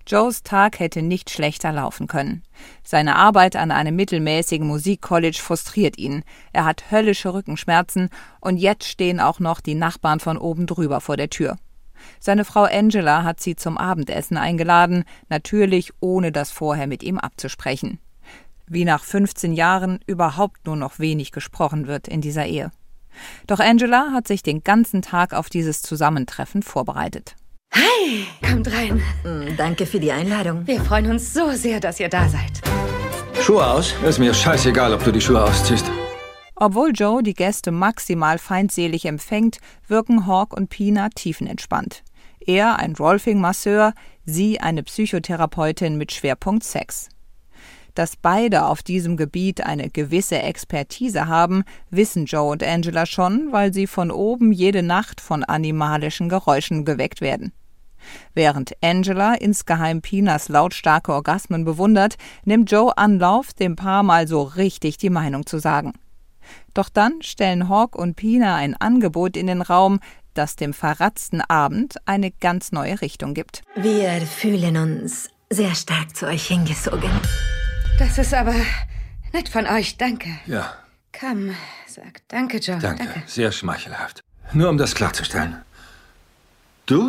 Joes Tag hätte nicht schlechter laufen können. Seine Arbeit an einem mittelmäßigen Musikcollege frustriert ihn. Er hat höllische Rückenschmerzen und jetzt stehen auch noch die Nachbarn von oben drüber vor der Tür. Seine Frau Angela hat sie zum Abendessen eingeladen, natürlich ohne das vorher mit ihm abzusprechen. Wie nach 15 Jahren überhaupt nur noch wenig gesprochen wird in dieser Ehe. Doch Angela hat sich den ganzen Tag auf dieses Zusammentreffen vorbereitet. Hi, kommt rein. Danke für die Einladung. Wir freuen uns so sehr, dass ihr da seid. Schuhe aus? Ist mir scheißegal, ob du die Schuhe ausziehst. Obwohl Joe die Gäste maximal feindselig empfängt, wirken Hawk und Pina tiefenentspannt. Er ein Rolfing-Masseur, sie eine Psychotherapeutin mit Schwerpunkt Sex. Dass beide auf diesem Gebiet eine gewisse Expertise haben, wissen Joe und Angela schon, weil sie von oben jede Nacht von animalischen Geräuschen geweckt werden. Während Angela insgeheim Pinas lautstarke Orgasmen bewundert, nimmt Joe Anlauf, dem Paar mal so richtig die Meinung zu sagen. Doch dann stellen Hawk und Pina ein Angebot in den Raum, das dem verratzten Abend eine ganz neue Richtung gibt. Wir fühlen uns sehr stark zu euch hingezogen. Das ist aber nett von euch, danke. Ja. Komm, sag danke, Joe. Danke, sehr schmeichelhaft. Nur um das klarzustellen. Du,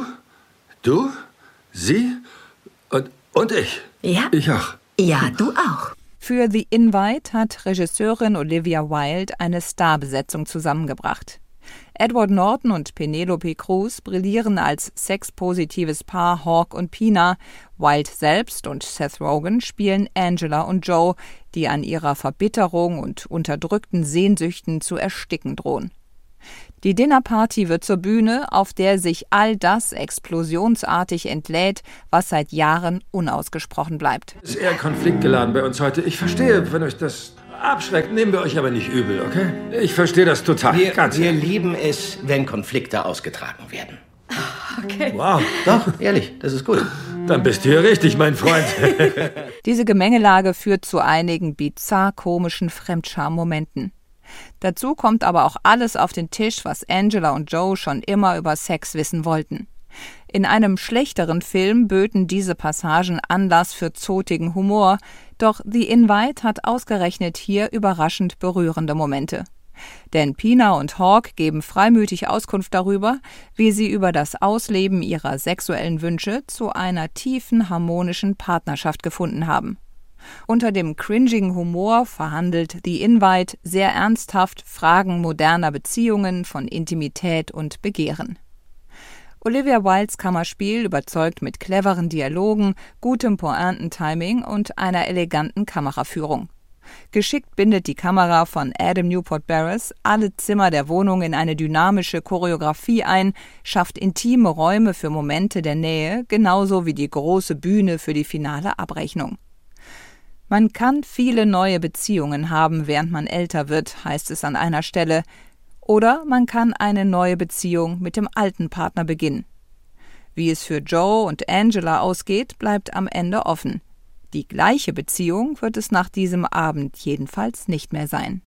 sie und ich. Ja? Ich auch. Ja, du auch. Für The Invite hat Regisseurin Olivia Wilde eine Starbesetzung zusammengebracht. Edward Norton und Penelope Cruz brillieren als sexpositives Paar Hawk und Pina. Wilde selbst und Seth Rogen spielen Angela und Joe, die an ihrer Verbitterung und unterdrückten Sehnsüchten zu ersticken drohen. Die Dinnerparty wird zur Bühne, auf der sich all das explosionsartig entlädt, was seit Jahren unausgesprochen bleibt. Ist eher konfliktgeladen bei uns heute. Ich verstehe, wenn euch das abschreckt, nehmen wir euch aber nicht übel, okay? Ich verstehe das total. Wir lieben es, wenn Konflikte ausgetragen werden. Okay. Wow. Doch, ehrlich, das ist gut. Dann bist du hier richtig, mein Freund. Diese Gemengelage führt zu einigen bizarr komischen Fremdscham-Momenten. Dazu kommt aber auch alles auf den Tisch, was Angela und Joe schon immer über Sex wissen wollten. In einem schlechteren Film böten diese Passagen Anlass für zotigen Humor, doch The Invite hat ausgerechnet hier überraschend berührende Momente. Denn Pina und Hawk geben freimütig Auskunft darüber, wie sie über das Ausleben ihrer sexuellen Wünsche zu einer tiefen, harmonischen Partnerschaft gefunden haben. Unter dem cringigen Humor verhandelt The Invite sehr ernsthaft Fragen moderner Beziehungen, von Intimität und Begehren. Olivia Wildes Kammerspiel überzeugt mit cleveren Dialogen, gutem Pointentiming und einer eleganten Kameraführung. Geschickt bindet die Kamera von Adam Newport Barris alle Zimmer der Wohnung in eine dynamische Choreografie ein, schafft intime Räume für Momente der Nähe, genauso wie die große Bühne für die finale Abrechnung. Man kann viele neue Beziehungen haben, während man älter wird, heißt es an einer Stelle. Oder man kann eine neue Beziehung mit dem alten Partner beginnen. Wie es für Joe und Angela ausgeht, bleibt am Ende offen. Die gleiche Beziehung wird es nach diesem Abend jedenfalls nicht mehr sein.